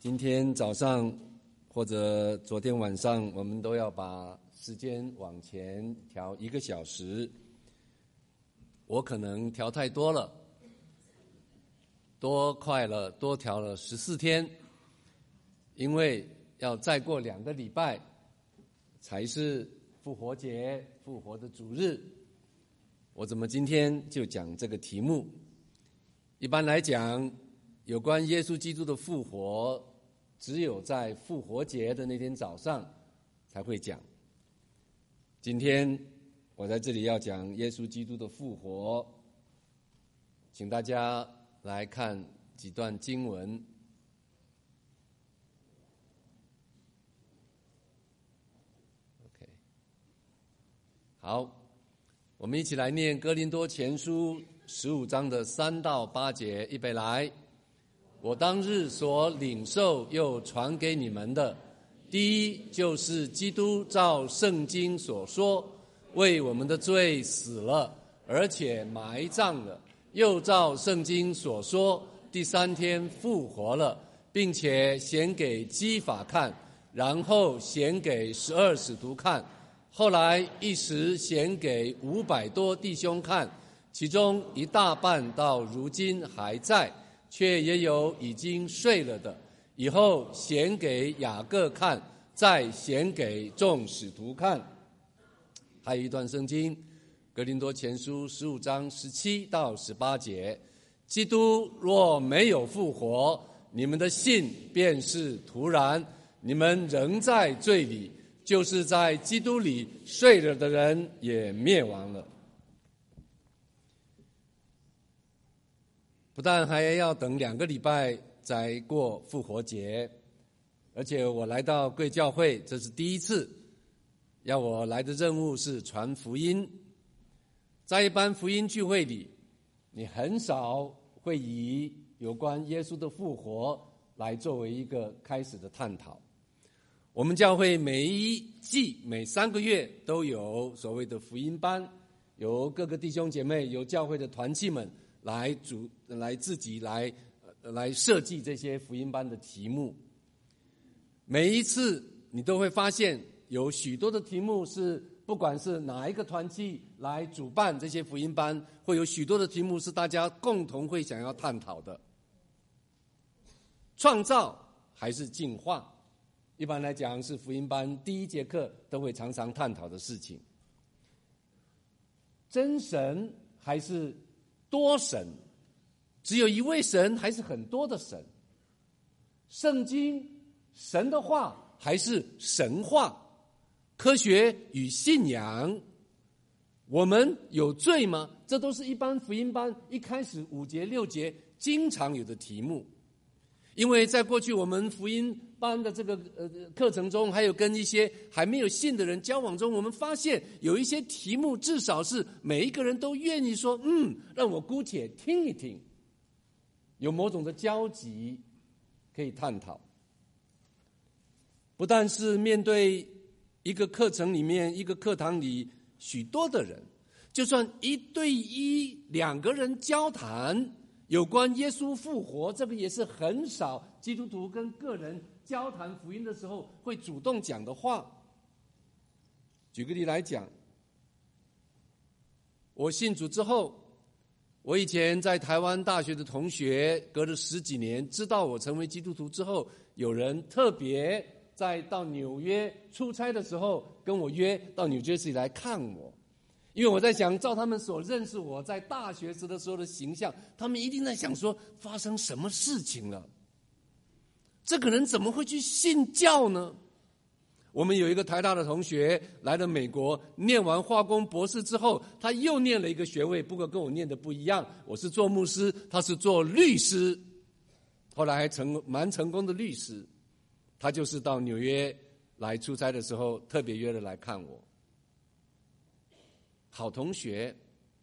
今天早上或者昨天晚上，我们都要把时间往前调1个小时。我可能调太多了，多快了，多调了14天，因为要再过2个礼拜才是复活节，复活的主日。我怎么今天就讲这个题目？一般来讲，有关耶稣基督的复活，只有在复活节的那天早上才会讲。今天我在这里要讲耶稣基督的复活，请大家来看几段经文。OK， 好，我们一起来念哥林多前书15章的3到8节，预备来。我当日所领受又传给你们的，第一就是基督照圣经所说，为我们的罪死了，而且埋葬了，又照圣经所说，第3天复活了，并且显给基法看，然后显给12使徒看，后来一时显给500多弟兄看，其中一大半到如今还在，却也有已经睡了的，以后显给雅各看，再显给众使徒看。还有一段圣经，哥林多前书15章17到18节，基督若没有复活，你们的信便是徒然，你们仍在罪里，就是在基督里睡了的人也灭亡了。不但还要等2个礼拜才过复活节，而且我来到贵教会，这是第一次，要我来的任务是传福音。在一般福音聚会里，你很少会以有关耶稣的复活来作为一个开始的探讨。我们教会每一季每3个月都有所谓的福音班，由各个弟兄姐妹，由教会的团契们来自己来设计这些福音班的题目。每一次你都会发现有许多的题目是不管是哪一个团契来主办这些福音班，会有许多的题目是大家共同会想要探讨的。创造还是进化，一般来讲是福音班第1节课都会常常探讨的事情。真神还是多神，只有一位神还是很多的神？圣经神的话还是神话？科学与信仰，我们有罪吗？这都是一般福音班一开始5节6节经常有的题目。因为在过去我们福音班的这个课程中，还有跟一些还没有信的人交往中，我们发现有一些题目至少是每一个人都愿意说让我姑且听一听，有某种的交集可以探讨。不但是面对一个课程里面一个课堂里许多的人，就算1对12个人交谈有关耶稣复活，这个也是很少基督徒跟个人交谈福音的时候会主动讲的话。举个例来讲，我信主之后，我以前在台湾大学的同学隔了10几年知道我成为基督徒之后，有人特别在到纽约出差的时候跟我约到纽约市来看我。因为我在想，照他们所认识我在大学时的时候的形象，他们一定在想说发生什么事情了，这个人怎么会去信教呢？我们有一个台大的同学来了美国，念完化工博士之后，他又念了一个学位，不过跟我念的不一样，我是做牧师，他是做律师，后来还蛮成功的律师。他就是到纽约来出差的时候特别约了来看我。好同学，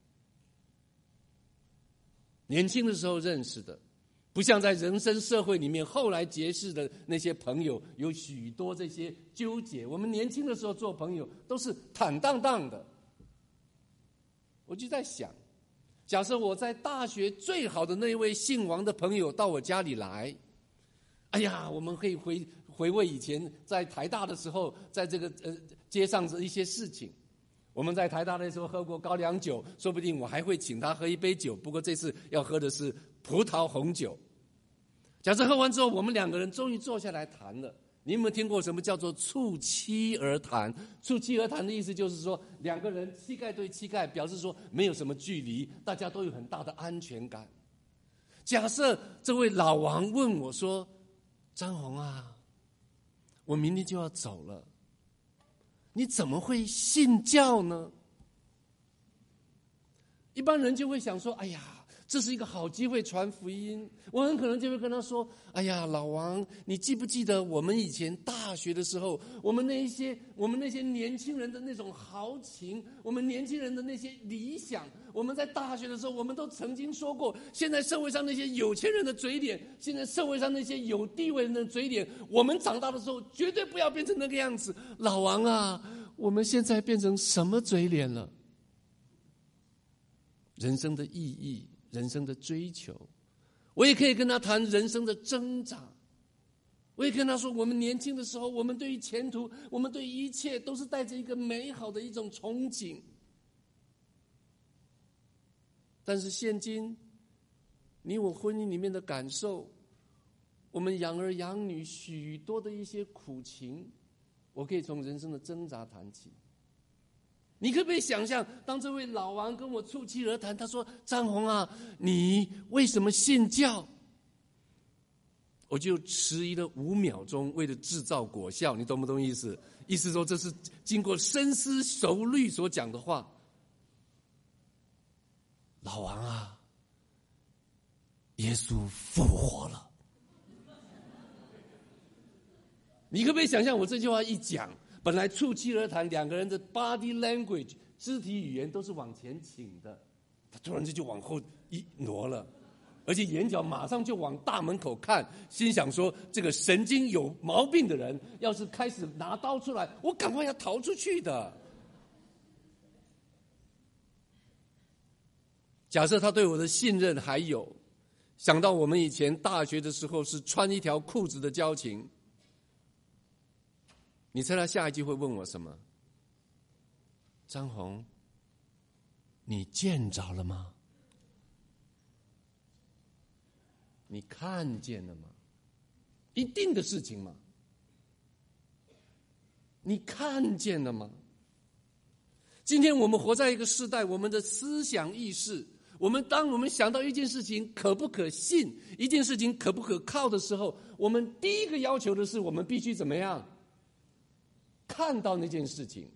年轻的时候认识的，不像在人生社会里面后来结识的那些朋友有许多这些纠结。我们年轻的时候做朋友都是坦荡荡的。我就在想，假设我在大学最好的那位姓王的朋友到我家里来， 哎呀，我们可以回味以前在台大的时候，在这个街上的一些事情。我们在台大的时候喝过高粱酒，说不定我还会请他喝一杯酒，不过这次要喝的是葡萄红酒。假设喝完之后，我们两个人终于坐下来谈了。你有没有听过什么叫做促膝而谈？促膝而谈的意思就是说，两个人膝盖对膝盖，表示说没有什么距离，大家都有很大的安全感。假设这位老王问我说：“张宏啊，我明天就要走了，你怎么会信教呢？”一般人就会想说：“哎呀，这是一个好机会传福音。”我很可能就会跟他说：“哎呀，老王，你记不记得我们以前大学的时候，我们那些年轻人的那种豪情，我们年轻人的那些理想，我们在大学的时候，我们都曾经说过，现在社会上那些有钱人的嘴脸，现在社会上那些有地位人的嘴脸，我们长大的时候绝对不要变成那个样子。老王啊，我们现在变成什么嘴脸了？人生的意义，人生的追求，我也可以跟他谈人生的挣扎。我也跟他说，我们年轻的时候，我们对于前途，我们对于一切都是带着一个美好的一种憧憬。但是现今，你我婚姻里面的感受，我们养儿养女许多的一些苦情，我可以从人生的挣扎谈起。你可不可以想象，当这位老王跟我促膝而谈，他说：“张宏啊，你为什么信教？”我就迟疑了5秒钟，为了制造果效，你懂不懂意思？意思说这是经过深思熟虑所讲的话。老王啊，耶稣复活了。你可不可以想象，我这句话一讲，本来促膝而谈，两个人的 body language 肢体语言都是往前倾的，他突然间就往后一挪了，而且眼角马上就往大门口看，心想说：这个神经有毛病的人，要是开始拿刀出来，我赶快要逃出去的。假设他对我的信任还有，想到我们以前大学的时候是穿一条裤子的交情，你猜他下一句会问我什么？张宏，你见着了吗？你看见了吗？一定的事情嘛。你看见了吗？今天我们活在一个时代，我们的思想意识，当我们想到一件事情可不可信，一件事情可不可靠的时候，我们第一个要求的是，我们必须怎么样？看到那件事情，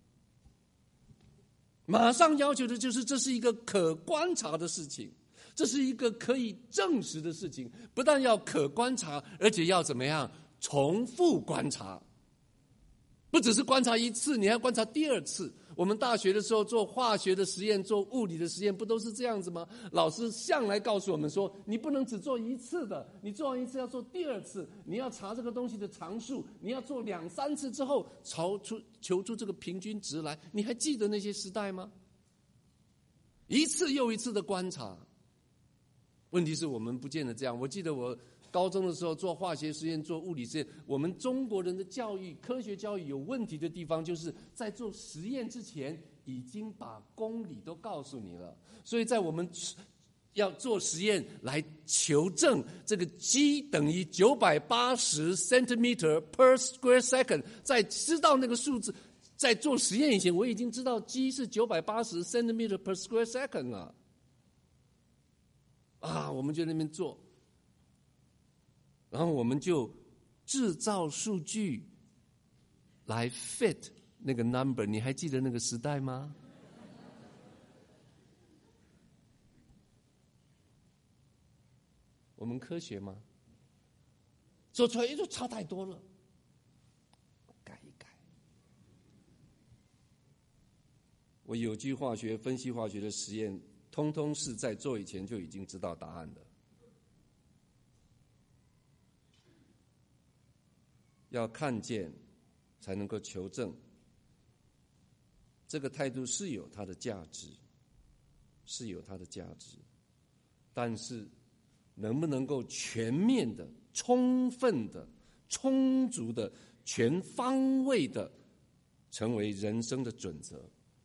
马上要求的就是这是一个可观察的事情，这是一个可以证实的事情。不但要可观察，而且要怎么样？重复观察。不只是观察一次，你还要观察第二次。我们大学的时候做化学的实验，做物理的实验，不都是这样子吗？老师向来告诉我们说，你不能只做一次的，你做完一次要做第二次，你要查这个东西的常数，你要做2、3次之后求出这个平均值来。你还记得那些时代吗？一次又一次的观察。问题是我们不见得这样。我记得我高中的时候做化学实验，做物理实验，我们中国人的教育，科学教育有问题的地方，就是在做实验之前已经把公理都告诉你了。所以在我们要做实验来求证这个 G 等于980 centimeter per square second， 在知道那个数字，在做实验以前，我已经知道 G 是980 centimeter per square second 了。我们就在那边做。然后我们就制造数据来 fit 那个 number， 你还记得那个时代吗？我们科学吗？做出来就差太多了，改一改。我有机化学、分析化学的实验，通通是在做以前就已经知道答案的。要看见才能够求证，这个态度是有它的价值，是有它的价值，但是能不能够全面的充分的、充足的、全方位的成为人生的准则。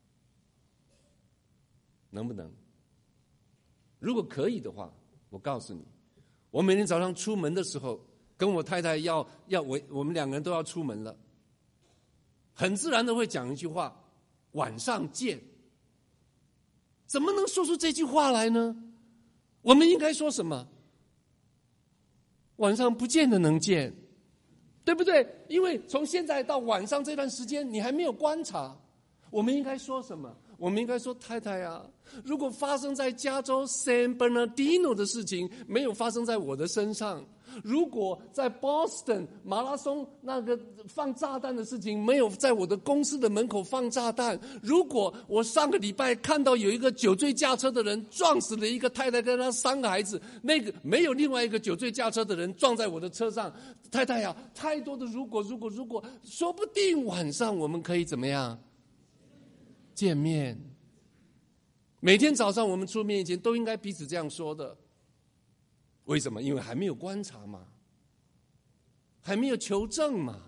能不能？如果可以的话，我告诉你，我每天早上出门的时候，跟我太太我们两个人都要出门了，很自然的会讲一句话：晚上见。怎么能说出这句话来呢？我们应该说什么？晚上不见得能见，对不对？因为从现在到晚上这段时间，你还没有观察。我们应该说什么？我们应该说：太太啊，如果发生在加州 San Bernardino 的事情没有发生在我的身上，如果在 Boston 马拉松那个放炸弹的事情没有在我的公司的门口放炸弹，如果我上个礼拜看到有一个酒醉驾车的人撞死了一个太太跟她3个孩子，那个没有另外一个酒醉驾车的人撞在我的车上，太太啊，太多的如果，说不定晚上我们可以怎么样？见面。每天早上我们出面以前都应该彼此这样说的。为什么？因为还没有观察嘛，还没有求证嘛。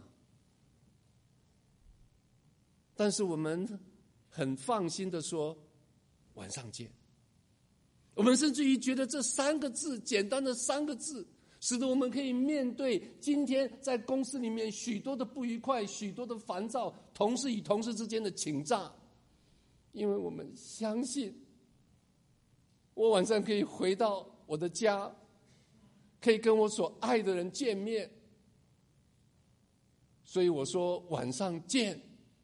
但是我们很放心的说晚上见。我们甚至于觉得这3个字，简单的3个字，使得我们可以面对今天在公司里面许多的不愉快，许多的烦躁，同事与同事之间的请诈。因为我们相信，我晚上可以回到我的家，可以跟我所爱的人见面。所以我说晚上见。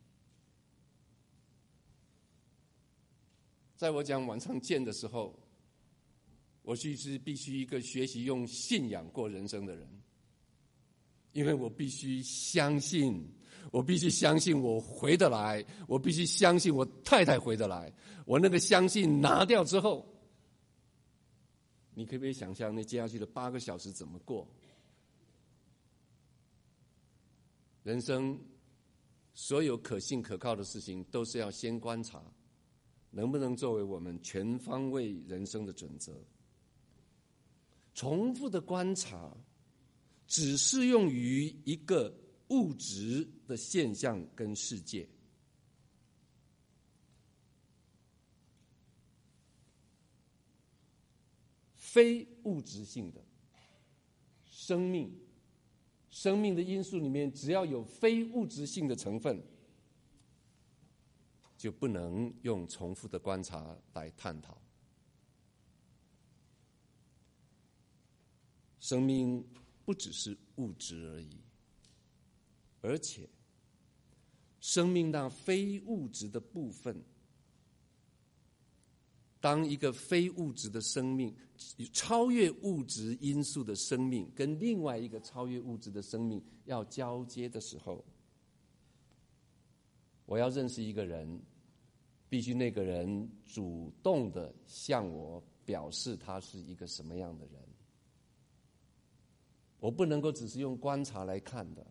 在我讲晚上见的时候，我是必须一个学习用信仰过人生的人。因为我必须相信，我回得来，我必须相信我太太回得来。我那个相信拿掉之后，你可不可以想象那接下去的8个小时怎么过？人生所有可信可靠的事情都是要先观察，能不能作为我们全方位人生的准则。重复的观察只适用于一个物质的现象跟世界。非物质性的生命的因素里面，只要有非物质性的成分，就不能用重复的观察来探讨。生命不只是物质而已，而且生命那非物质的部分，当一个非物质的生命超越物质因素的生命跟另外一个超越物质的生命要交接的时候，我要认识一个人，必须那个人主动的向我表示他是一个什么样的人。我不能够只是用观察来看的。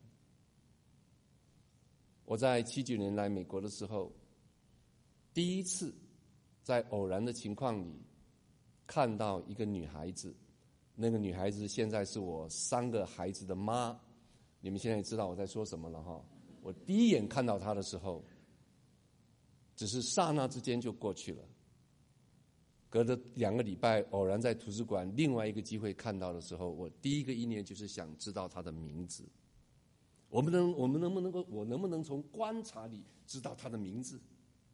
我在79年来美国的时候，第一次在偶然的情况里看到一个女孩子，那个女孩子现在是我3个孩子的妈。你们现在知道我在说什么了哈？我第一眼看到她的时候，只是刹那之间就过去了。隔着2个礼拜，偶然在图书馆另外一个机会看到的时候，我第一个意念就是想知道她的名字。我能不能从观察里知道她的名字？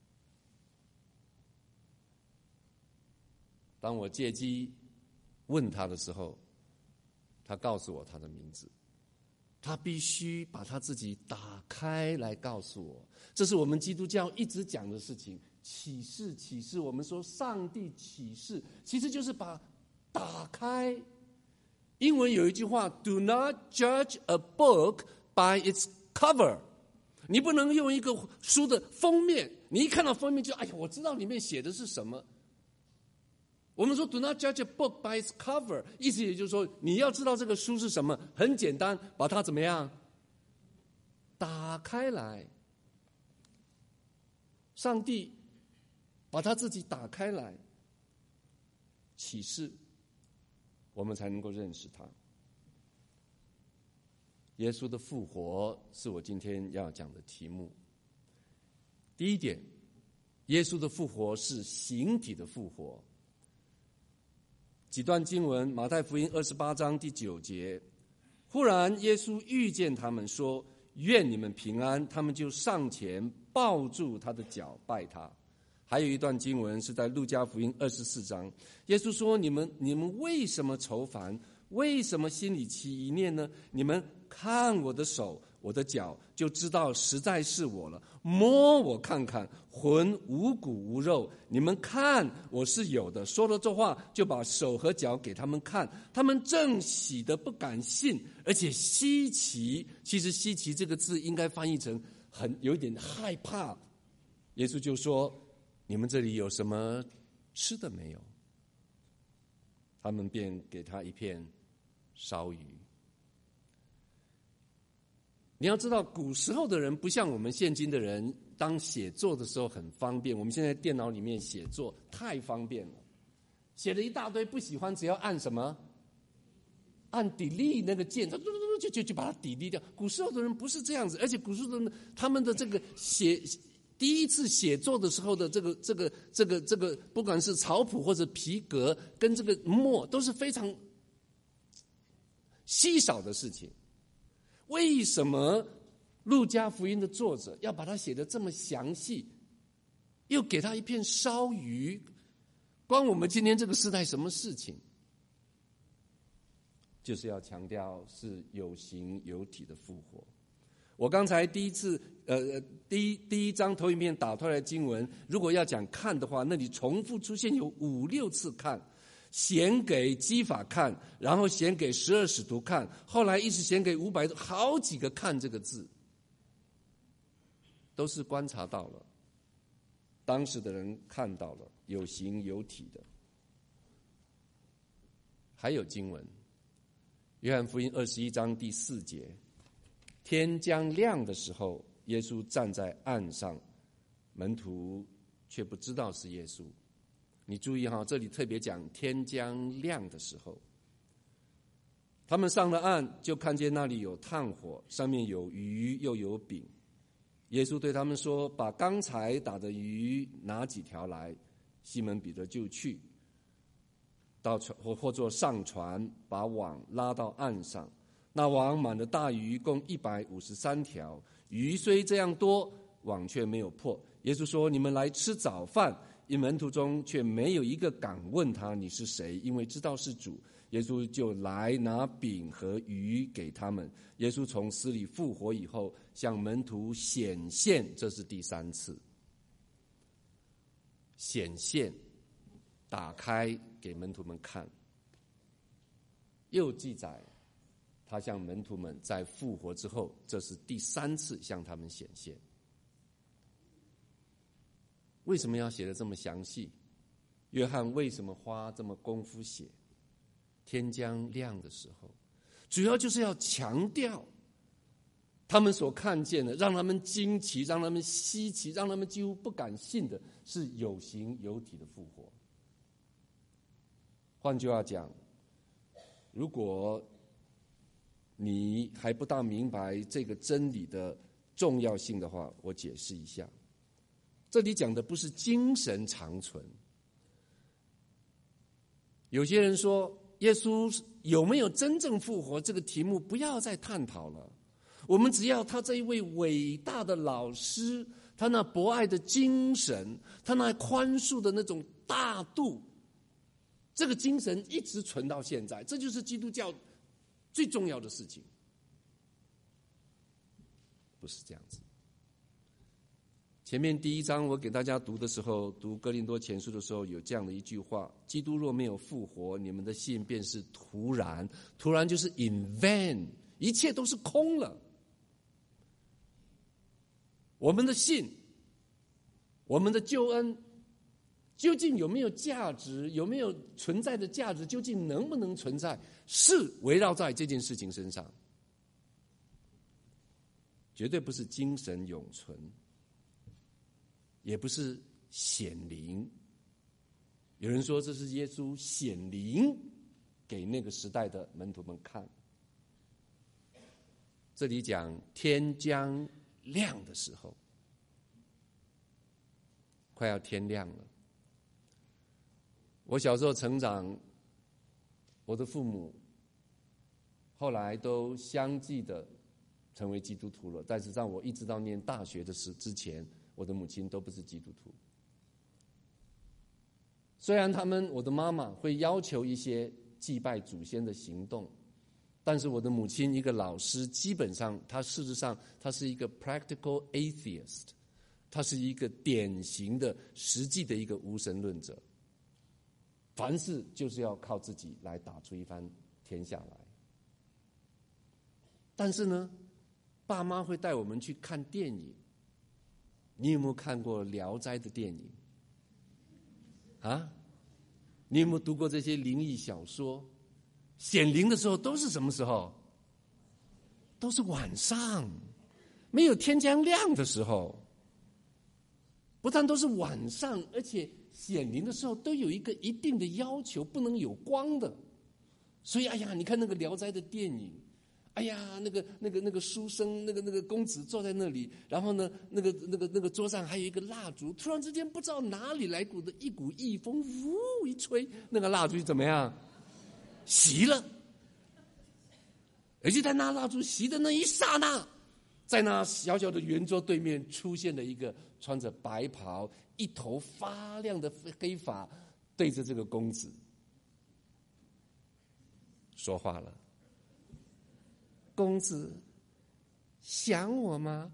当我借机问她的时候，她告诉我她的名字。她必须把她自己打开来告诉我，这是我们基督教一直讲的事情。启示，我们说上帝启示，其实就是把打开。英文有一句话 ：Do not judge a book by its cover。你不能用一个书的封面，你一看到封面就哎呀，我知道里面写的是什么。我们说 Do not judge a book by its cover， 意思也就是说，你要知道这个书是什么，很简单，把它怎么样打开来。上帝把他自己打开来，启示，我们才能够认识他。 耶稣的复活是我今天要讲的题目。第一点，耶稣的复活是形体的复活。几段经文，马太福音28章第9节，忽然耶稣遇见他们，说：愿你们平安。他们就上前抱住他的脚拜他。还有一段经文是在路加福音24章，耶稣说：你们为什么愁烦？为什么心里起疑念呢？你们看我的手，我的脚，就知道实在是我了。摸我看看，魂无骨无肉，你们看我是有的。说了这话，就把手和脚给他们看。他们正喜得不敢信，而且稀奇。其实稀奇这个字应该翻译成有一点害怕。耶稣就说：你们这里有什么吃的没有？他们便给他一片烧鱼。你要知道，古时候的人不像我们现今的人，当写作的时候很方便。我们现在电脑里面写作太方便了，写了一大堆，不喜欢只要按什么？按 delete 那个键，就把它 delete 掉。古时候的人不是这样子，而且古时候的人他们的这个第一次写作的时候的这个，不管是草谱或者皮革跟这个墨，都是非常稀少的事情。为什么路加福音的作者要把它写得这么详细，又给他一片烧鱼？关我们今天这个时代什么事情？就是要强调是有形有体的复活。我刚才第一章投影片打出来的经文，如果要讲看的话，那里重复出现有5-6次看。显给基法看，然后显给12使徒看，后来一直显给500，好几个看这个字，都是观察到了，当时的人看到了有形有体的。还有经文，约翰福音21章第4节，天将亮的时候，耶稣站在岸上，门徒却不知道是耶稣。你注意哈，这里特别讲天将亮的时候，他们上了岸，就看见那里有炭火，上面有鱼又有饼。耶稣对他们说：把刚才打的鱼拿几条来。西门彼得就去到船或作上船，把网拉到岸上。那网满了大鱼，共153条。鱼虽这样多，网却没有破。耶稣说：你们来吃早饭。因门徒中却没有一个敢问他你是谁，因为知道是主。耶稣就来拿饼和鱼给他们。耶稣从死里复活以后，向门徒显现，这是第3次显现，打开给门徒们看。又记载他向门徒们在复活之后，这是第3次向他们显现。为什么要写得这么详细？约翰为什么花这么功夫写天将亮的时候？主要就是要强调他们所看见的，让他们惊奇，让他们稀奇，让他们几乎不敢信的是有形有体的复活。换句话讲，如果你还不大明白这个真理的重要性的话，我解释一下。这里讲的不是精神长存。有些人说耶稣有没有真正复活，这个题目不要再探讨了，我们只要他这一位伟大的老师，他那博爱的精神，他那宽恕的那种大度，这个精神一直存到现在，这就是基督教最重要的事情。不是这样子。前面第1章我给大家读的时候，读哥林多前书的时候，有这样的一句话：基督若没有复活，你们的信便是徒然。徒然就是 in vain， 一切都是空了。我们的信，我们的救恩，究竟有没有价值？有没有存在的价值？究竟能不能存在？是围绕在这件事情身上，绝对不是精神永存，也不是显灵。有人说这是耶稣显灵给那个时代的门徒们看， 这里讲天将亮的时候，快要天亮了。我小时候成长，我的父母后来都相继的成为基督徒了，但是让我一直到念大学的之前，我的母亲都不是基督徒。虽然我的妈妈会要求一些祭拜祖先的行动，但是我的母亲一个老师，基本上她事实上她是一个 practical atheist， 她是一个典型的实际的一个无神论者，凡事就是要靠自己来打出一番天下来。但是呢，爸妈会带我们去看电影。你有没有看过《聊斋》的电影？啊？你有没有读过这些灵异小说？显灵的时候都是什么时候？都是晚上，没有天将亮的时候。不但都是晚上，而且显灵的时候都有一个一定的要求，不能有光的。所以，哎呀，你看那个《聊斋》的电影，哎呀，那个书生，那个公子坐在那里，然后呢，那个桌上还有一个蜡烛，突然之间不知道哪里来一股异风，呜一吹，那个蜡烛怎么样？熄了。而且在那蜡烛熄的那一刹那，在那小小的圆桌对面出现了一个穿着白袍、一头发亮的黑发，对着这个公子说话了。公子，想我吗？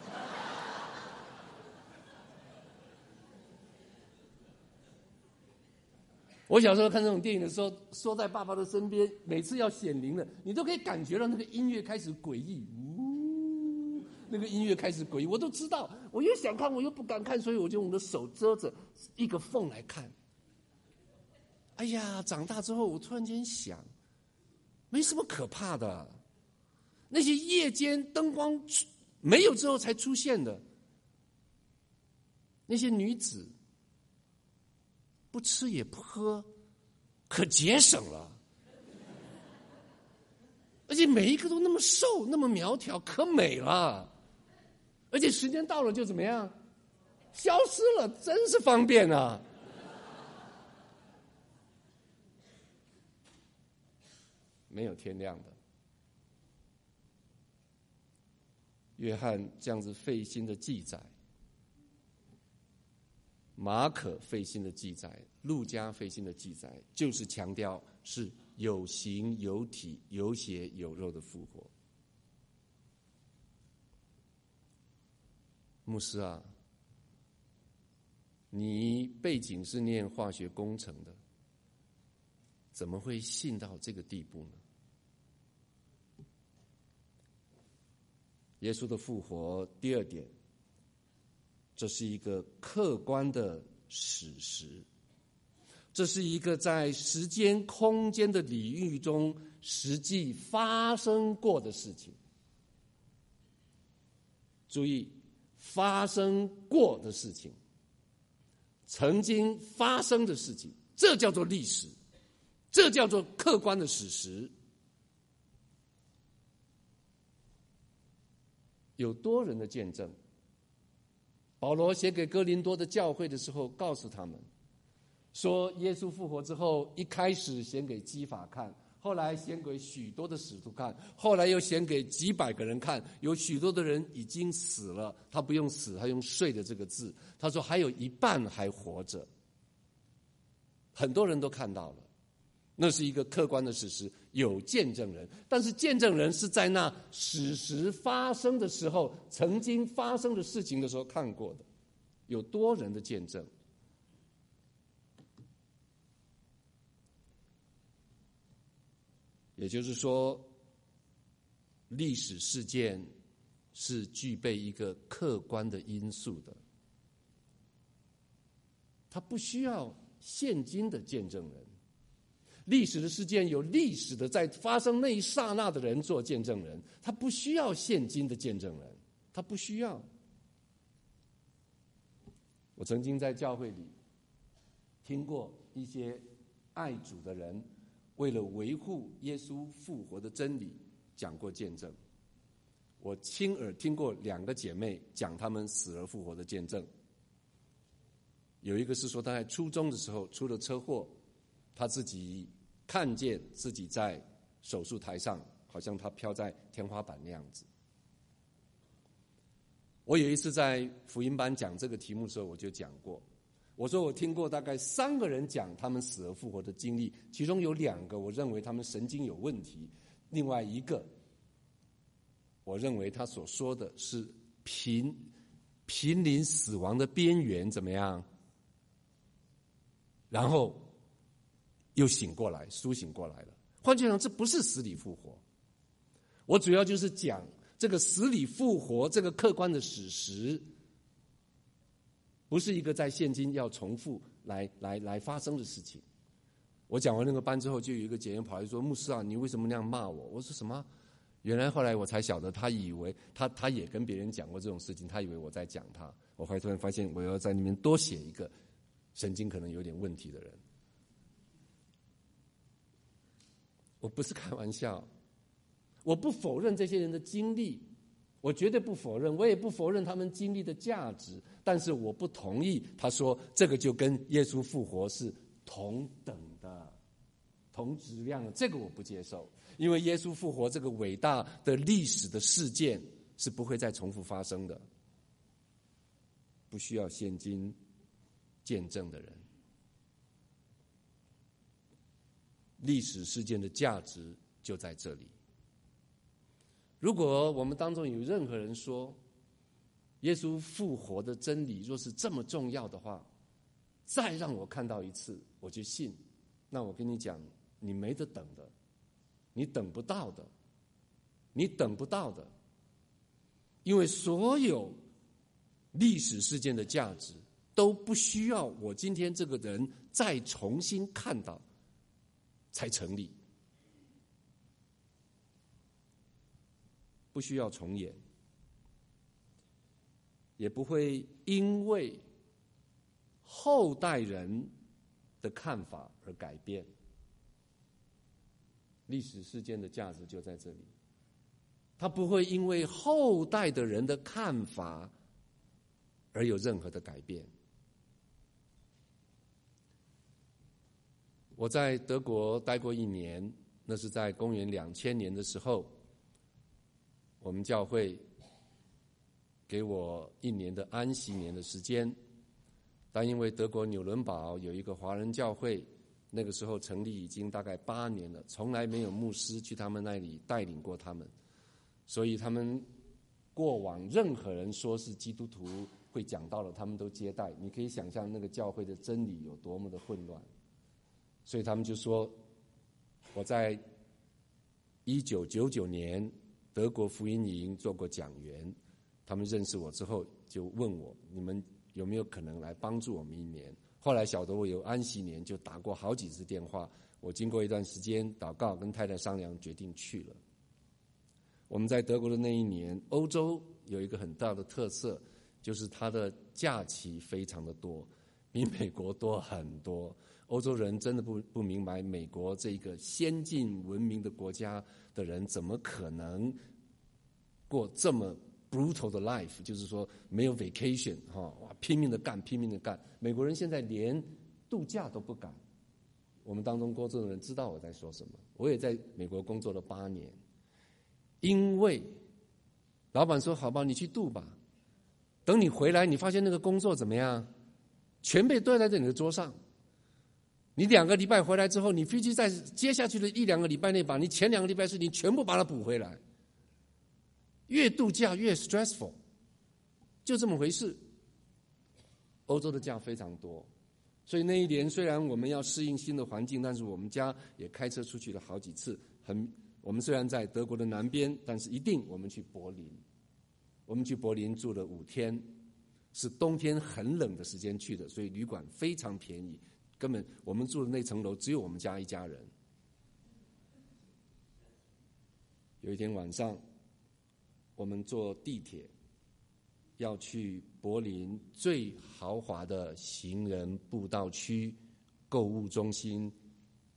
我小时候看这种电影的时候，缩在爸爸的身边，每次要显灵了，你都可以感觉到那个音乐开始诡异，那个音乐开始诡异，我都知道，我又想看，我又不敢看，所以我就用我的手遮着一个缝来看。哎呀，长大之后，我突然间想，没什么可怕的。那些夜间灯光没有之后才出现的那些女子，不吃也不喝，可节省了，而且每一个都那么瘦，那么苗条，可美了。而且时间到了就怎么样？消失了，真是方便啊！没有天亮的。约翰这样子费心的记载，马可费心的记载，路加费心的记载，就是强调是有形有体有血有肉的复活。牧师啊，你背景是念化学工程的，怎么会信到这个地步呢？耶稣的复活，第二点，这是一个客观的史实，这是一个在时间空间的领域中实际发生过的事情。注意，发生过的事情，曾经发生的事情，这叫做历史，这叫做客观的史实。有多人的见证。保罗写给哥林多的教会的时候，告诉他们说，耶稣复活之后，一开始显给基法看，后来显给许多的使徒看，后来又显给几百个人看，有许多的人已经死了，他不用死，他用睡的这个字，他说还有一半还活着，很多人都看到了。那是一个客观的事实，有见证人，但是见证人是在那史实发生的时候，曾经发生的事情的时候看过的，有多人的见证。也就是说，历史事件是具备一个客观的因素的，它不需要现今的见证人。历史的事件有历史的在发生那一刹那的人做见证人，他不需要现今的见证人，他不需要。我曾经在教会里听过一些爱主的人为了维护耶稣复活的真理讲过见证。 我亲耳听过2个姐妹讲她们死而复活的见证。有一个是说她在初中的时候出了车祸，她自己看见自己在手术台上，好像她飘在天花板那样子。我有一次在福音班讲这个题目的时候，我就讲过，我说我听过大概3个人讲他们死而复活的经历，其中有2个我认为他们神经有问题，另外一个我认为他所说的是濒临死亡的边缘，怎么样？然后又醒过来，苏醒过来了。换句话讲，这不是死里复活。我主要就是讲这个死里复活这个客观的史实，不是一个在现今要重复来发生的事情。我讲完那个班之后，就有一个姐妹跑来说：“牧师啊，你为什么那样骂我？”我说：“什么？”原来后来我才晓得，他以为他也跟别人讲过这种事情，他以为我在讲他。我后来突然发现，我要在那边多写一个神经可能有点问题的人。我不是开玩笑，我不否认这些人的经历，我绝对不否认，我也不否认他们经历的价值，但是我不同意他说这个就跟耶稣复活是同等的、同质量的，这个我不接受。因为耶稣复活这个伟大的历史的事件是不会再重复发生的，不需要现今见证的人。历史事件的价值就在这里。如果我们当中有任何人说耶稣复活的真理若是这么重要的话，再让我看到一次我就信，那我跟你讲，你没得等的，你等不到的，你等不到的。因为所有历史事件的价值都不需要我今天这个人再重新看到才成立，不需要重演，也不会因为后代人的看法而改变。历史事件的价值就在这里，它不会因为后代的人的看法而有任何的改变。我在德国待过1年，那是在公元2000年的时候，我们教会给我1年的安息年的时间，但因为德国纽伦堡有一个华人教会，那个时候成立已经大概8年了，从来没有牧师去他们那里带领过他们，所以他们过往任何人说是基督徒会讲到了，他们都接待。你可以想象那个教会的真理有多么的混乱。所以他们就说，我在1999年德国福音营做过讲员，他们认识我之后就问我，你们有没有可能来帮助我们1年？后来晓得我有安息年，就打过好几次电话。我经过一段时间祷告，跟太太商量，决定去了。我们在德国的那1年，欧洲有一个很大的特色，就是它的假期非常的多，比美国多很多。欧洲人真的不明白美国这个先进文明的国家的人怎么可能过这么 brutal 的 life， 就是说没有 vacation， 哇，拼命的干，拼命的干。美国人现在连度假都不敢。我们当中工作的人知道我在说什么。我也在美国工作了8年，因为老板说好吧，你去度吧，等你回来，你发现那个工作怎么样，全被堆在你的桌上。你2个礼拜回来之后，你必须在接下去的1-2个礼拜内把你前2个礼拜事情全部把它补回来。越度假越 stressful， 就这么回事。欧洲的假非常多，所以那1年虽然我们要适应新的环境，但是我们家也开车出去了好几次。我们虽然在德国的南边，但是一定我们去柏林。我们去柏林住了5天，是冬天很冷的时间去的，所以旅馆非常便宜。根本我们住的那层楼只有我们家一家人。有一天晚上，我们坐地铁要去柏林最豪华的行人步道区购物中心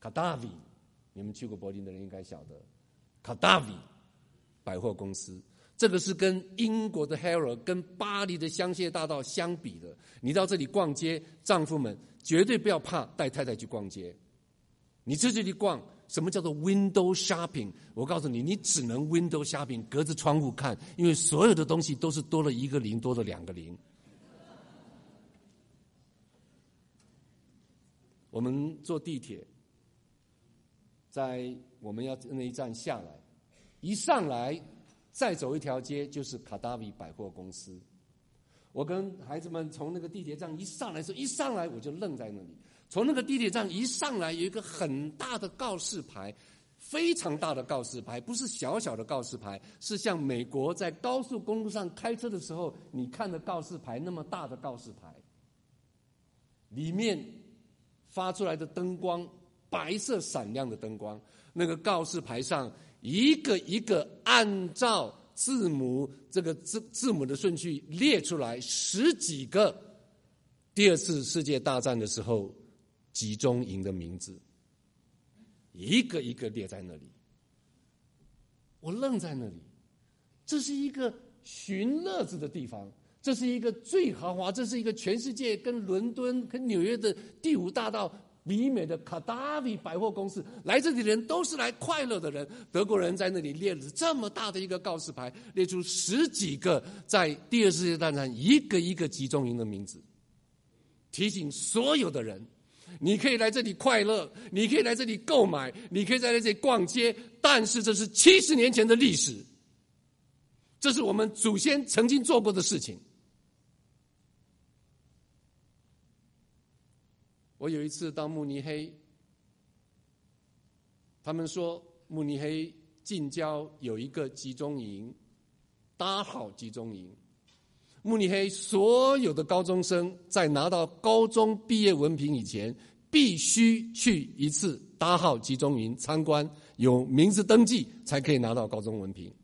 Kadavi， 你们去过柏林的人应该晓得 Kadavi 百货公司。 这个是跟英国的 Harrow 跟巴黎的香榭大道相比的。你到这里逛街，丈夫们绝对不要怕带太太去逛街。你在这里逛，什么叫做 window shopping？ 我告诉你，你只能 window shopping， 隔着窗户看，因为所有的东西都是多了一个零，多了两个零。我们坐地铁，在我们要那一站下来，一上来再走一条街就是卡达维百货公司。我跟孩子们从那个地铁站一上来的时候，一上来我就愣在那里。从那个地铁站一上来，有一个很大的告示牌，非常大的告示牌，不是小小的告示牌，是像美国在高速公路上开车的时候你看的告示牌那么大的告示牌。里面发出来的灯光，白色闪亮的灯光，那个告示牌上一个一个按照字母这个字母的顺序列出来10几个第二次世界大战的时候集中营的名字，一个一个列在那里。我愣在那里，这是一个寻乐子的地方，这是一个最豪华，这是一个全世界跟伦敦跟纽约的第5大道比美的卡达维百货公司，来这里的人都是来快乐的人。德国人在那里列了这么大的一个告示牌，列出10几个在第二次世界大战一个一个集中营的名字，提醒所有的人，你可以来这里快乐，你可以来这里购买，你可以在这里逛街，但是这是70年前的历史，这是我们祖先曾经做过的事情。我有一次到慕尼黑，他们说慕尼黑近郊有一个集中营，达豪集中营。慕尼黑所有的高中生在拿到高中毕业文凭以前，必须去一次达豪集中营参观，有名字登记才可以拿到高中文凭。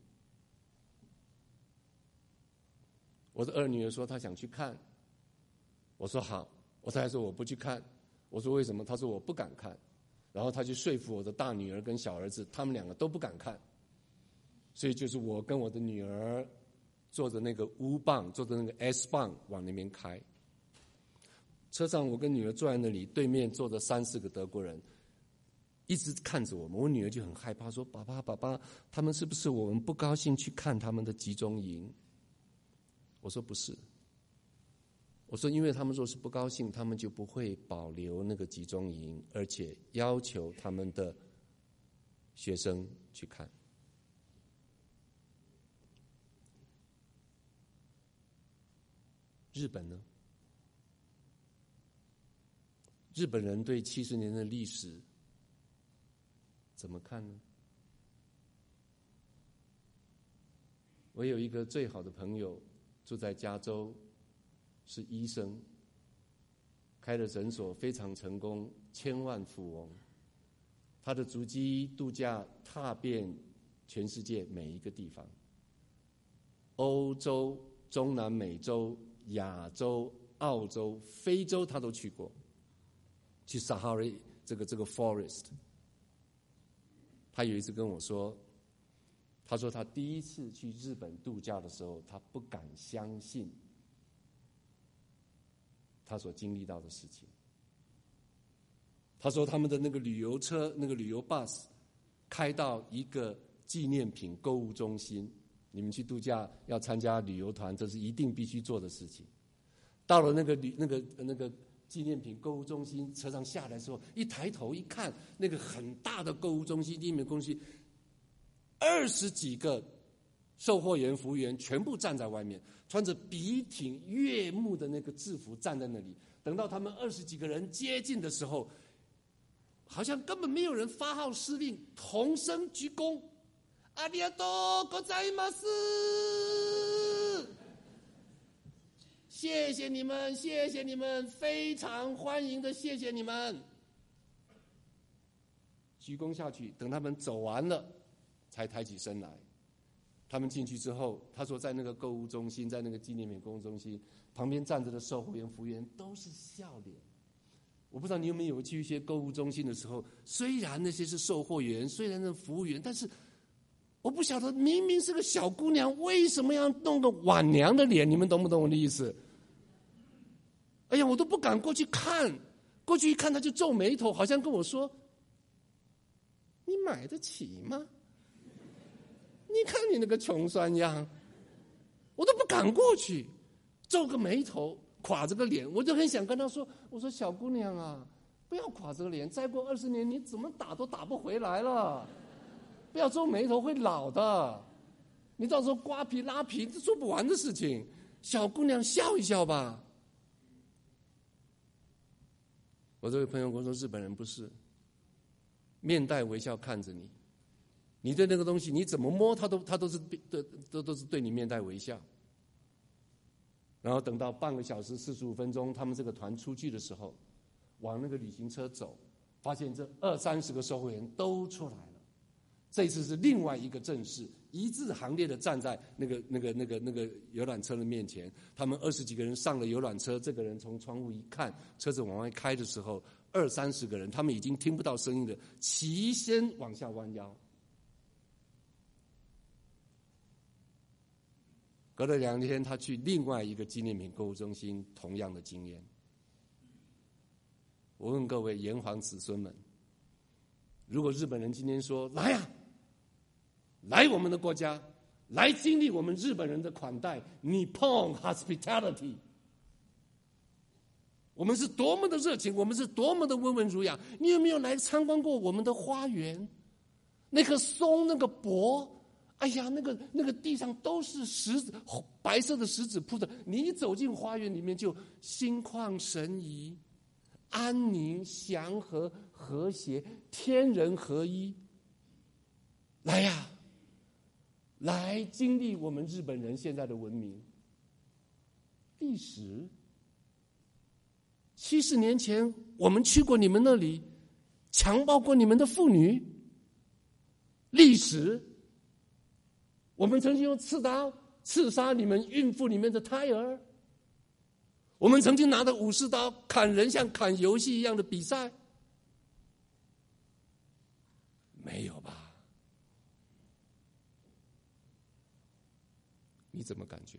我的二女儿说她想去看，我说好，我太太说我不去看，我说为什么？她说我不敢看，然后她去说服我的大女儿跟小儿子，他们2个都不敢看，所以就是我跟我的女儿坐着那个U棒，坐着那个 S 棒往那边开。车上我跟女儿坐在那里，对面坐着3、4个德国人，一直看着我们。我女儿就很害怕，说：“爸爸，他们是不是我们不高兴去看他们的集中营？”我说：“不是。”我说：“因为他们若是不高兴，他们就不会保留那个集中营，而且要求他们的学生去看。”日本呢？日本人对70年的历史怎么看呢？我有一个最好的朋友住在加州，是医生，开了诊所非常成功，千万富翁。他的足迹度假踏遍全世界每一个地方，欧洲、中南美洲、亚洲、澳洲、非洲他都去过，去 Sahara 这个 forest。 他有一次跟我说，他说他第一次去日本度假的时候，他不敢相信他所经历到的事情。他说他们的那个旅游车，那个旅游 bus 开到一个纪念品购物中心，你们去度假要参加旅游团，这是一定必须做的事情。到了那个纪念品购物中心，车上下来的时候，一抬头一看，那个很大的购物中心，纪念品中心，20几个售货员、服务员全部站在外面，穿着笔挺悦目的那个制服站在那里。等到他们20几个人接近的时候，好像根本没有人发号施令，同声鞠躬，ありがとうございます。谢谢你们，谢谢你们，非常欢迎的，谢谢你们。鞠躬下去，等他们走完了，才抬起身来。他们进去之后，他说在那个购物中心，在那个纪念品购物中心旁边站着的售货员、服务员都是笑脸。我不知道你有没有去一些购物中心的时候，虽然那些是售货员，虽然是服务员，但是我不晓得，明明是个小姑娘，为什么要弄个晚娘的脸？你们懂不懂我的意思？哎呀，我都不敢过去看，过去一看，他就皱眉头，好像跟我说：“你买得起吗？你看你那个穷酸样。”我都不敢过去，皱个眉头，垮着个脸，我就很想跟他说：“我说小姑娘啊，不要垮着个脸，再过20年，你怎么打都打不回来了。不要皱眉头，会老的。你到时候刮皮拉皮，这做不完的事情。小姑娘笑一笑吧。”我这位朋友跟我说，日本人不是，面带微笑看着你，你对那个东西你怎么摸，他都是对你面带微笑。然后等到半个小时45分钟，他们这个团出去的时候，往那个旅行车走，发现这20-30个售货员都出来了。这次是另外一个阵势，一字行列的站在那个游览车的面前。他们20几个人上了游览车，这个人从窗户一看，车子往外开的时候，20-30个人，他们已经听不到声音的，齐先往下弯腰。隔了2天，他去另外一个纪念品购物中心，同样的经验。我问各位炎黄子孙们，如果日本人今天说来呀，来我们的国家，来经历我们日本人的款待 Nippon Hospitality， 我们是多么的热情，我们是多么的温文儒雅。你有没有来参观过我们的花园？那棵松，那个柏，哎呀，那个地上都是石子，白色的石子铺着。你一走进花园里面，就心旷神怡，安宁、祥和、和谐，天人合一。来呀，来经历我们日本人现在的文明历史。70年前，我们去过你们那里，强暴过你们的妇女。历史，我们曾经用刺刀刺杀你们孕妇里面的胎儿。我们曾经拿着武士刀砍人，像砍游戏一样的比赛。没有吧？你怎么感觉？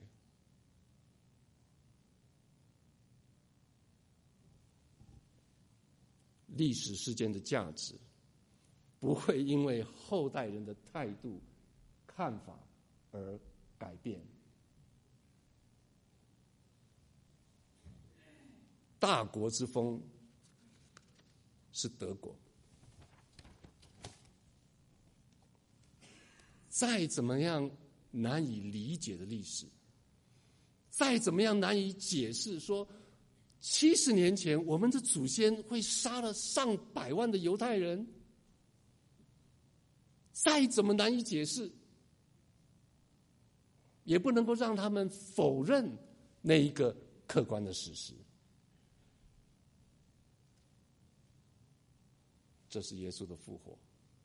历史事件的价值不会因为后代人的态度、看法而改变。大国之风是德国，再怎么样难以理解的历史，再怎么样难以解释说70年前我们的祖先会杀了上百万的犹太人，再怎么难以解释，也不能够让他们否认那一个客观的事实。这是耶稣的复活。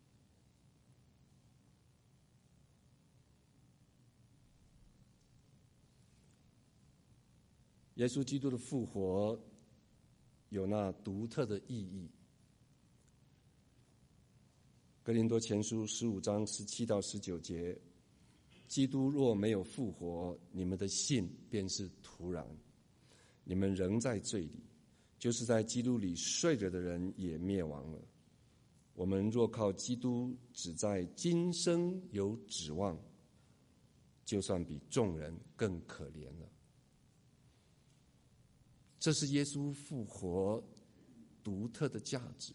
耶稣基督的复活有那独特的意义。哥林多前书15章17到19节，基督若没有复活，你们的信便是徒然，你们仍在罪里，就是在基督里睡着的人也灭亡了。我们若靠基督只在今生有指望，就算比众人更可怜了。这是耶稣复活独特的价值。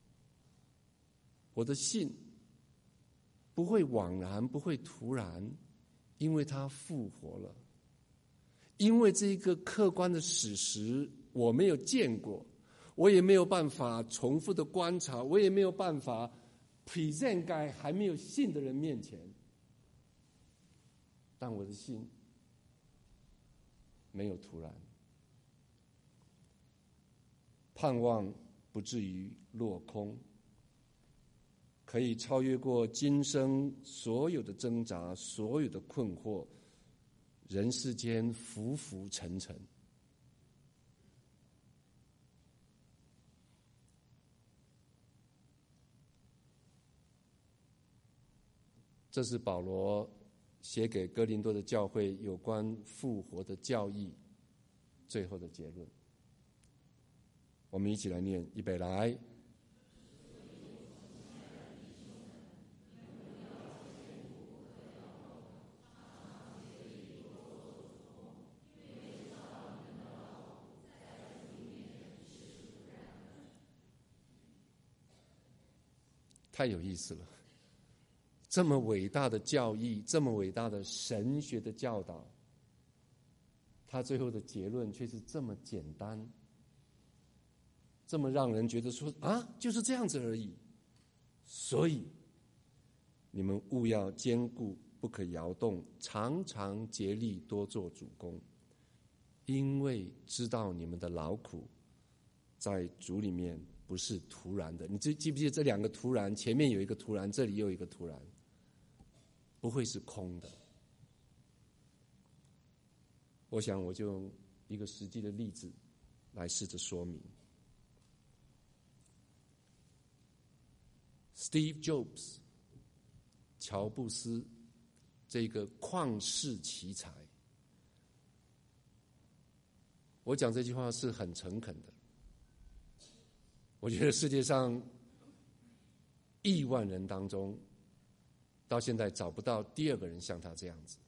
我的信不会枉然，不会突然，因为他复活了。因为这个客观的史实我没有见过，我也没有办法重复的观察，我也没有办法 present 在还没有信的人面前。但我的心没有突然，盼望不至于落空，可以超越过今生所有的挣扎，所有的困惑，人世间浮浮沉沉。 这是保罗写给哥林多的教会有关复活的教义最后的结论。我们一起来念，预备来。太有意思了，这么伟大的教义，这么伟大的神学的教导，他最后的结论却是这么简单，这么让人觉得说啊，就是这样子而已。所以你们务要坚固，不可摇动，常常竭力多做主工，因为知道你们的劳苦在主里面不是突然的。你记不记得这两个突然？前面有一个突然，这里又有一个突然，不会是空的。我想我就用一个实际的例子来试着说明。Steve Jobs， 乔布斯这个旷世奇才，我讲这句话是很诚恳的。我觉得世界上亿万人当中，到现在找不到第二个人像他这样子。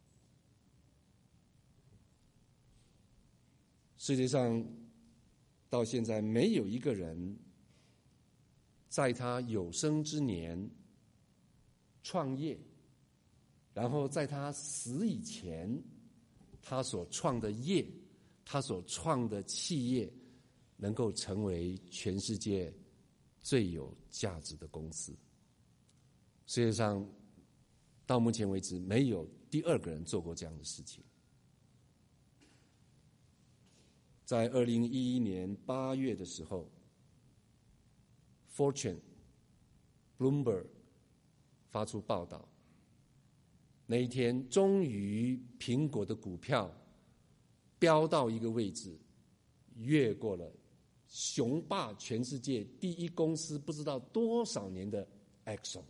世界上到现在没有一个人在他有生之年创业，然后在他死以前，他所创的业，他所创的企业，能够成为全世界最有价值的公司。世界上到目前为止没有第二个人做过这样的事情。在2011年8月的时候， Fortune Bloomberg 发出报道，那一天终于苹果的股票飙到一个位置，越过了雄霸全世界第一公司不知道多少年的 Exxon，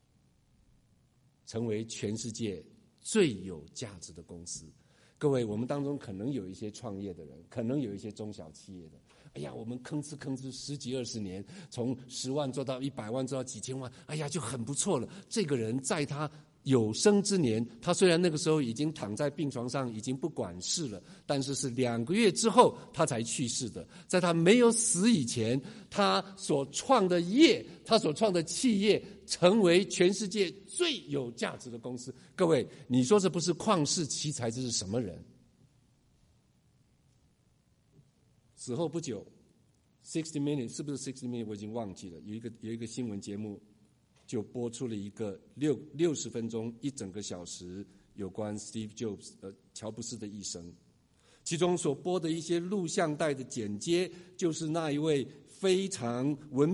成为全世界最有价值的公司。各位，我们当中可能有一些创业的人，可能有一些中小企业的，哎呀，我们吭哧10几20年，从10万做到100万，做到几千万，哎呀，就很不错了。这个人在他有生之年，他虽然那个时候已经躺在病床上，已经不管事了，但是是2个月之后他才去世的。在他没有死以前，他所创的业，他所创的企业，成为全世界最有价值的公司。各位，你说这不是旷世奇才，这是什么人？死后不久，60 Minutes 是不是60 Minutes？ 我已经忘记了。有一个新闻节目，就播出了一个60分钟1整个小时有关 Steve Jobs 乔布斯的一生，其中所播的一些录像带的剪接，就是那一位非常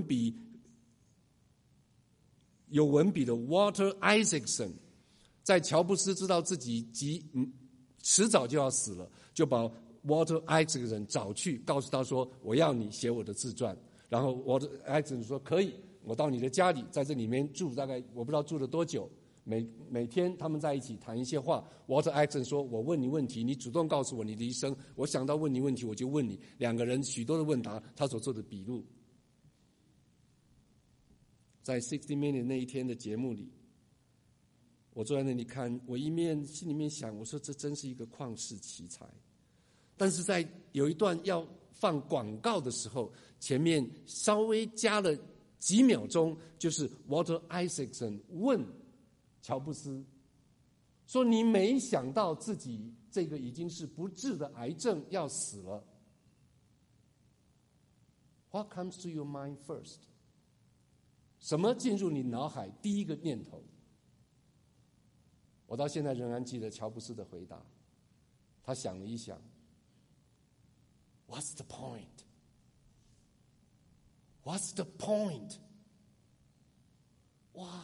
有文笔的 Walter Isaacson， 在乔布斯知道自己迟早就要死了，就把 Walter Isaacson 找去，告诉他说：“我要你写我的自传。”然后 Walter Isaacson 说：“可以，我到你的家里，在这里面住，大概我不知道住了多久。每天他们在一起谈一些话。Walter Isaacson 说：‘我问你问题，你主动告诉我你的一生，我想到问你问题我就问你。’两个人许多的问答，他所做的笔录。在60 Minutes 那一天的节目里，我坐在那里看，我一面心里面想，我说这真是一个旷世奇才。但是在有一段要放广告的时候，前面稍微加了几秒钟，就是 Walter Isaacson 问乔布斯说：“你没想到自己这个已经是不治的癌症要死了 ？What comes to your mind first？” 什么进入你脑海第一个念头？我到现在仍然记得乔布斯的回答。他想了一想 ，What's the point？ What's the point？ 哇！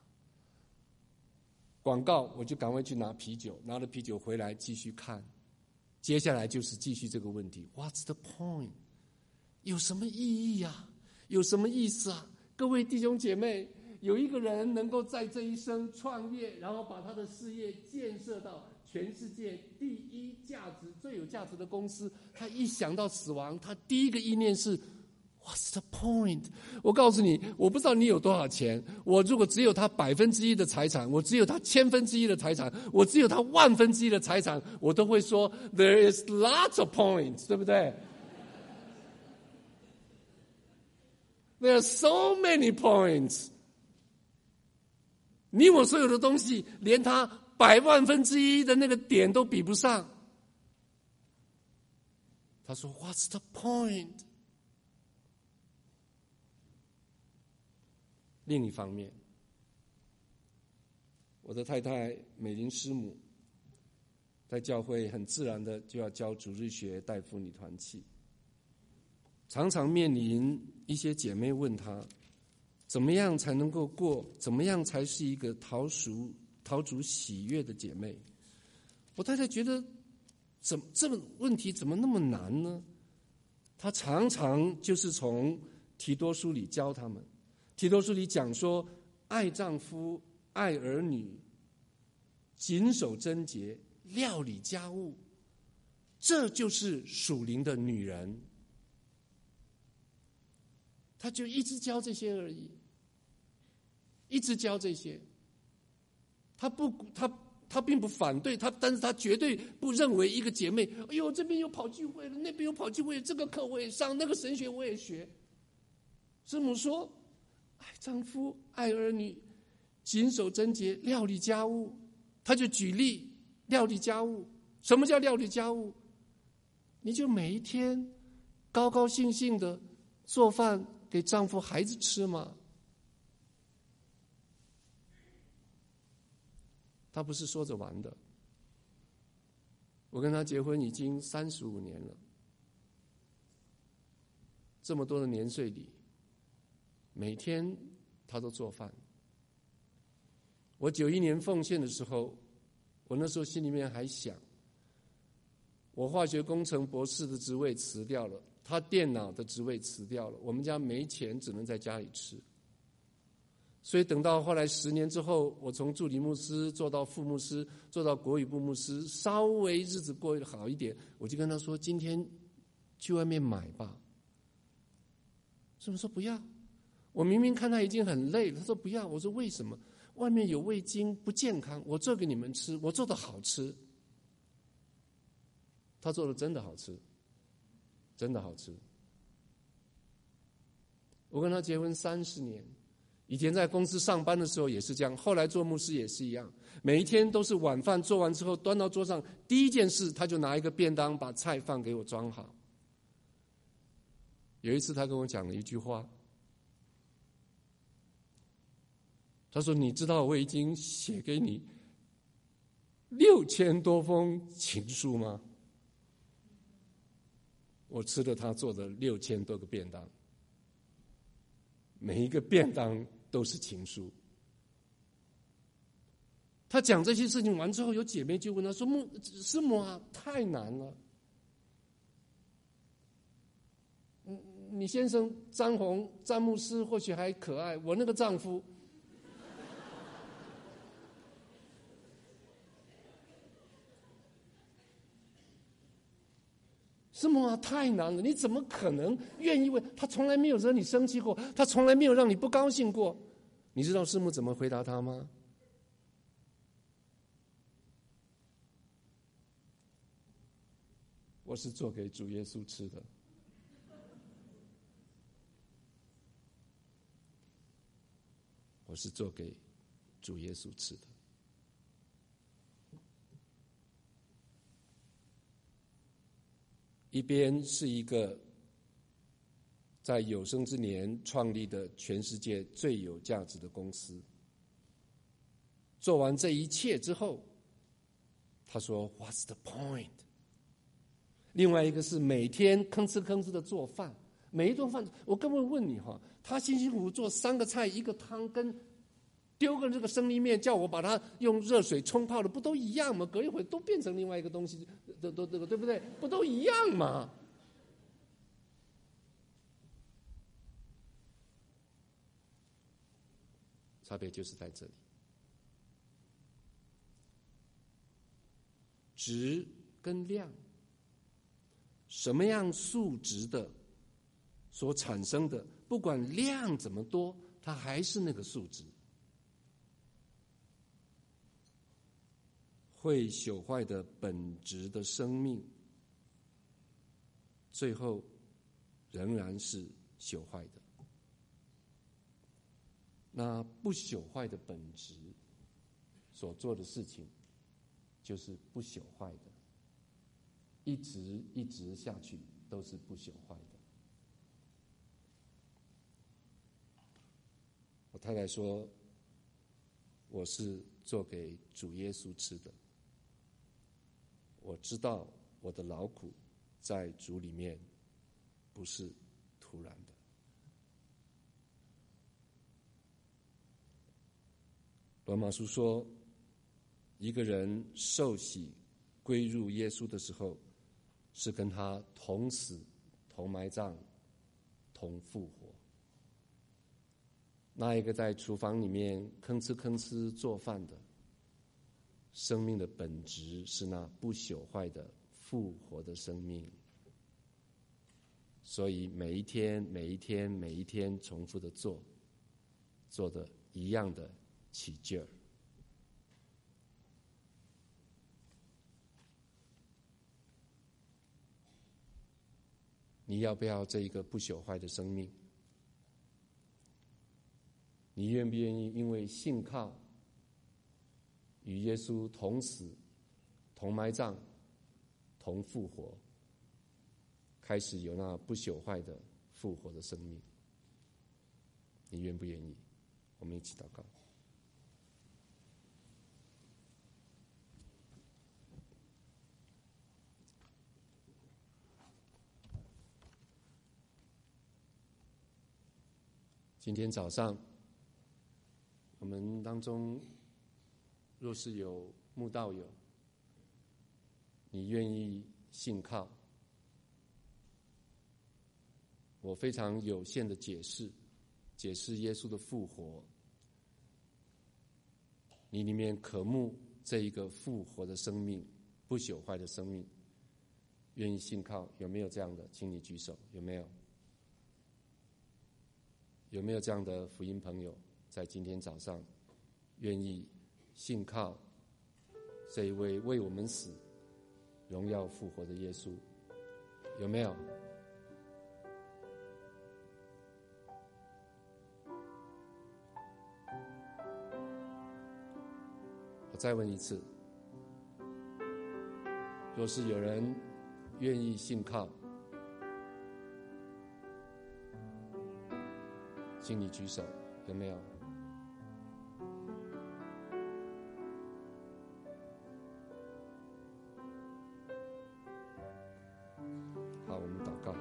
广告我就赶快去拿啤酒，拿了啤酒回来继续看。接下来就是继续这个问题 ：What's the point？ 有什么意义啊？有什么意思啊？各位弟兄姐妹， 有一个人能够在这一生创业，然后把他的事业建设到全世界第一价值、最有价值的公司，他一想到死亡，他第一个意念是 What's the point？ 我告诉你，我不知道你有多少钱，我如果只有他1%的财产，我只有他1/1000的财产，我只有他1/1000的财产，我都会说 There is lots of points， 对不对？There are so many points。你我所有的东西，连他1000000的那个点都比不上。他说 What's the point？ 另一方面，我的太太美玲师母在教会很自然的就要教主日学、带妇女团契，常常面临一些姐妹问她，怎么样才能够过？怎么样才是一个讨主喜悦的姐妹？我太太觉得，这个问题怎么那么难呢？她常常就是从提多书里教他们。提多书里讲说，爱丈夫、爱儿女、谨守贞洁、料理家务，这就是属灵的女人。他就一直教这些而已，一直教这些。他并不反对但是他绝对不认为一个姐妹，哎呦，这边又跑聚会了，那边又跑聚会，这个课我也上，那个神学我也学。师母说，爱丈夫、爱儿女、谨守贞洁、料理家务。他就举例料理家务。什么叫料理家务？你就每一天高高兴兴的做饭给丈夫孩子吃嘛。他不是说着玩的。我跟他结婚已经35年了，这么多的年岁里，每天他都做饭。我91年奉献的时候，我那时候心里面还想，我化学工程博士的职位辞掉了，他电脑的职位辞掉了，我们家没钱，只能在家里吃。所以等到后来10年之后，我从助理牧师做到副牧师，做到国语部牧师，稍微日子过得好一点，我就跟他说，今天去外面买吧。师母说不要，我明明看他已经很累了，他说不要。我说为什么？外面有味精，不健康，我做给你们吃，我做的好吃。他做的真的好吃，真的好吃。我跟他结婚30年，以前在公司上班的时候也是这样，后来做牧师也是一样，每一天都是晚饭做完之后端到桌上，第一件事他就拿一个便当把菜放给我装好。有一次他跟我讲了一句话，他说，你知道我已经写给你6000多封情书吗？我吃了他做的6000多个便当，每一个便当都是情书。他讲这些事情完之后，有姐妹就问他说，师母啊，太难了。你先生詹牧师或许还可爱，我那个丈夫师母啊，太难了，你怎么可能愿意为他？从来没有惹你生气过，他从来没有让你不高兴过。你知道师母怎么回答他吗？我是做给主耶稣吃的。我是做给主耶稣吃的。一边是一个在有生之年创立的全世界最有价值的公司，做完这一切之后，他说 What's the point？ 另外一个是每天吭哧吭哧的做饭，每一顿饭我根本问你哈，他辛辛苦苦做3个菜1个汤，跟丢个这个生力面叫我把它用热水冲泡的，不都一样吗？隔一会都变成另外一个东西，都对不对？不都一样吗？ 差别就是在这里。质跟量，什么样数值的所产生的，不管量怎么多，它还是那个数值。会朽坏的本质的生命，最后仍然是朽坏的。那不朽坏的本质所做的事情，就是不朽坏的，一直下去都是不朽坏的。我太太说，我是做给主耶稣吃的。我知道我的劳苦在主里面不是突然的。罗马书说，一个人受洗归入耶稣的时候，是跟他同死、同埋葬、同复活。那一个在厨房里面吭哧吭哧做饭的，生命的本质是那不朽坏的复活的生命。所以每一天每一天每一天重复的做的一样的起劲儿。你要不要这一个不朽坏的生命？你愿不愿意因为信靠与耶稣同死、同埋葬、同复活，开始有那不朽坏的复活的生命？你愿不愿意？我们一起祷告。今天早上，我们当中若是有慕道友，你愿意信靠，我非常有限的解释耶稣的复活，你里面渴慕这一个复活的生命，不朽坏的生命，愿意信靠，有没有这样的？请你举手，有没有？有没有这样的福音朋友，在今天早上愿意信靠这一位为我们死、荣耀复活的耶稣？有没有？我再问一次，若是有人愿意信靠，请你举手，有没有？好，我们祷告。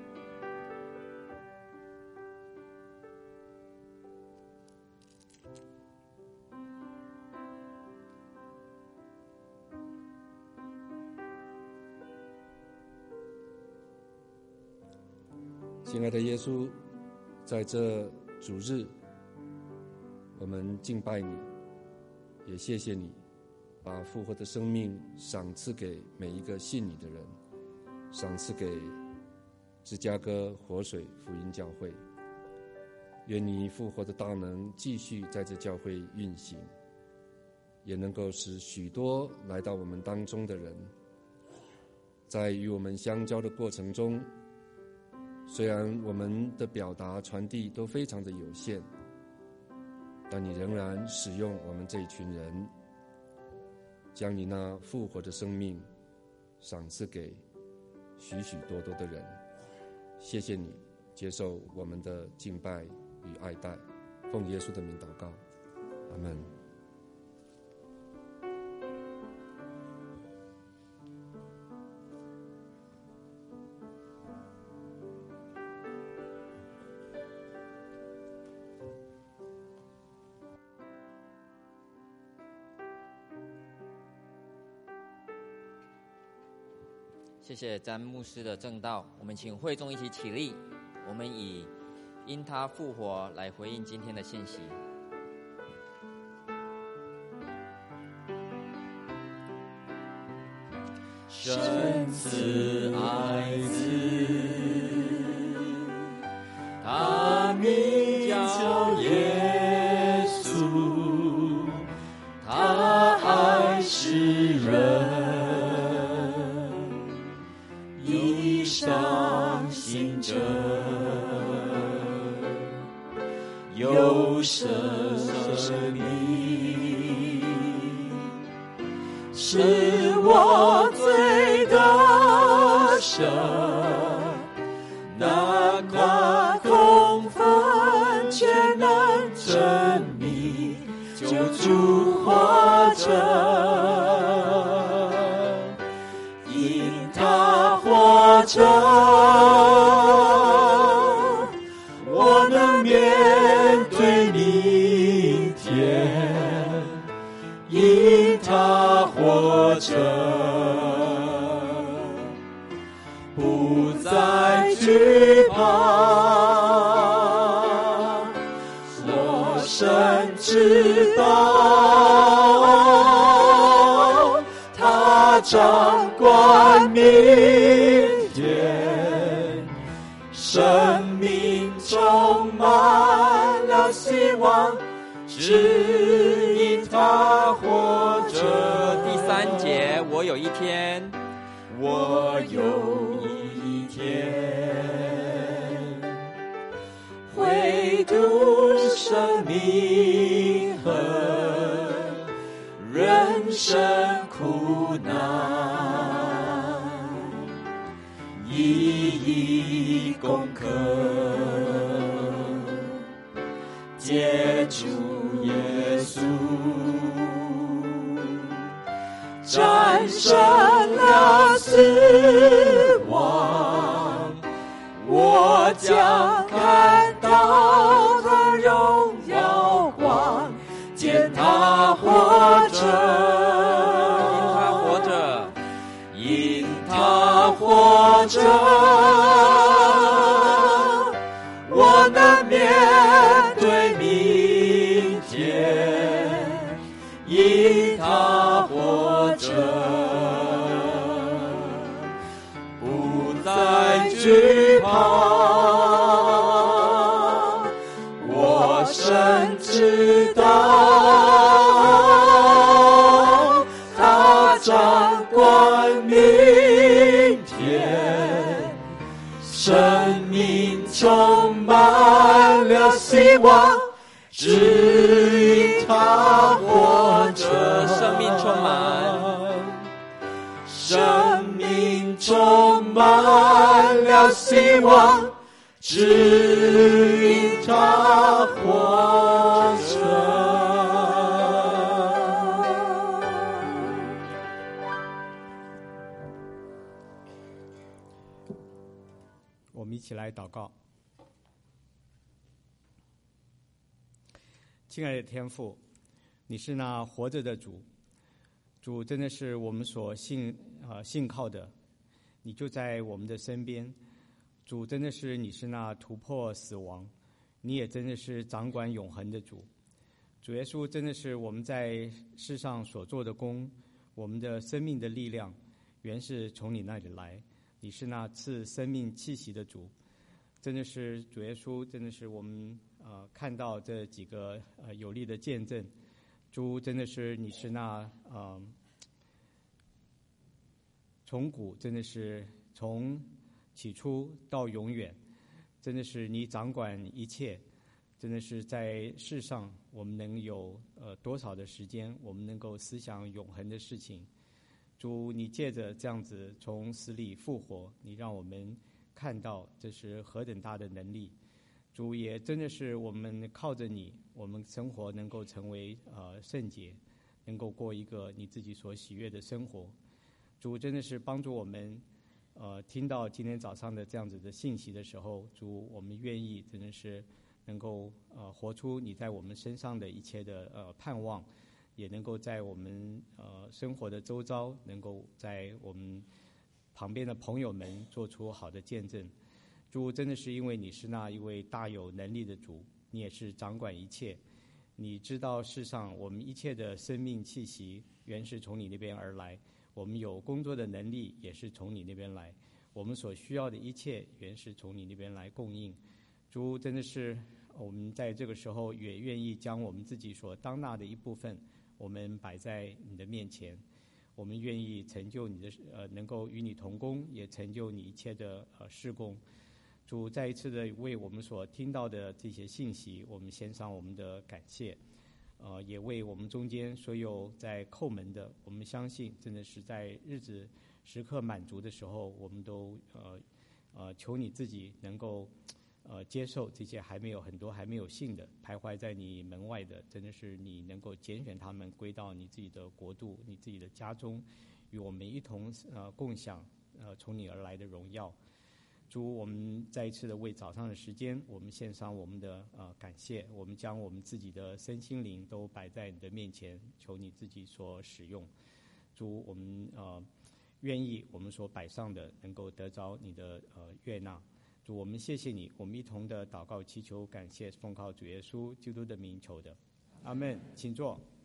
亲爱的耶稣，在这主日，我们敬拜你，也谢谢你把复活的生命赏赐给每一个信你的人，赏赐给芝加哥活水福音教会。愿你复活的大能继续在这教会运行，也能够使许多来到我们当中的人，在与我们相交的过程中，虽然我们的表达传递都非常的有限，但你仍然使用我们这一群人，将你那复活的生命赏赐给许许多多的人。谢谢你接受我们的敬拜与爱戴，奉耶稣的名祷告，阿们。 谢谢詹牧师的证道，我们请会众一起起立，我们以因他复活来回应今天的信息。 神赐爱子，他名叫耶稣，他爱世人，一相信者有生命，是我罪得赦，那夸空分却能证明救主活着，因他活着，我能面对明天，因他活着，不再惧怕，我深知道他掌管明天，生命充满了希望，只因他活着。第三节，我有一天，我有一天会度生命和人生苦难，一一攻克，借助耶稣战胜了死亡，我将看到他荣耀光，见他活着，因他活着，我能面对明天，因他活着，不再惧怕，我深知道他掌管明天，生命充满了希望，只因他活着，生命充满了希望，只因他活着。 我们一起来祷告。亲爱的天父，你是那活着的主，主真的是我们所信靠的，你就在我们的身边。主真的是你是那突破死亡，你也真的是掌管永恒的主。主耶稣真的是我们在世上所做的功，我们的生命的力量原是从你那里来，你是那赐生命气息的主。真的是主耶稣，真的是我们看到这几个有力的见证。主真的是你是那从古真的是从起初到永远，真的是你掌管一切。真的是在世上我们能有多少的时间，我们能够思想永恒的事情。主，你借着这样子从死里复活，你让我们看到这是何等大的能力。主，也真的是我们靠着你，我们生活能够成为圣洁，能够过一个你自己所喜悦的生活。主，真的是帮助我们听到今天早上的这样子的信息的时候，主，我们愿意真的是能够活出你在我们身上的一切的盼望，也能够在我们生活的周遭，能够在我们旁边的朋友们做出好的见证。主，真的是因为你是那一位大有能力的主，你也是掌管一切，你知道世上我们一切的生命气息原是从你那边而来， 我们有工作的能力也是从你那边来，我们所需要的一切原是从你那边来供应。主，真的是我们在这个时候也愿意将我们自己所当纳的一部分，我们摆在你的面前。我们愿意成就你的能够与你同工，也成就你一切的事工。主，再一次的为我们所听到的这些信息，我们献上我们的感谢。也为我们中间所有在叩门的，我们相信真的是在日子时刻满足的时候，我们都求你自己能够接受这些很多还没有信的徘徊在你门外的，真的是你能够拣选他们归到你自己的国度、你自己的家中，与我们一同共享从你而来的荣耀。主，我们再一次的为早上的时间，我们献上我们的感谢，我们将我们自己的身心灵都摆在你的面前，求你自己所使用。主，我们愿意我们所摆上的能够得着你的悦纳。主，我们谢谢你，我们一同的祷告祈求感谢，奉靠主耶稣基督的名求的，阿们。请坐。